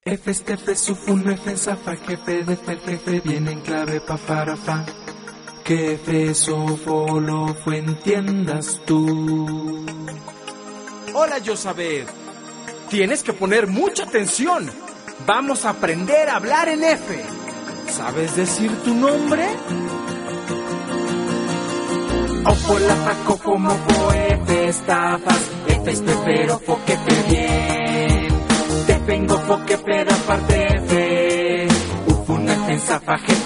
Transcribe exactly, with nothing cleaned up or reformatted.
F, este, F, sufun, F, zafa, jefe, de fe, jefe, viene en clave, pa, para, fa. Que F, sofo, lo, fue, entiendas tú. Hola, Yosabed. Tienes que poner mucha atención. Vamos a aprender a hablar en F. ¿Sabes decir tu nombre? Ofo, la, fa, cofo, mofo, F, estafas, F, este, pero, fo, que te bien. Te vengo, fo, que peda, parte, F. Ufun, F, zafa, jefe,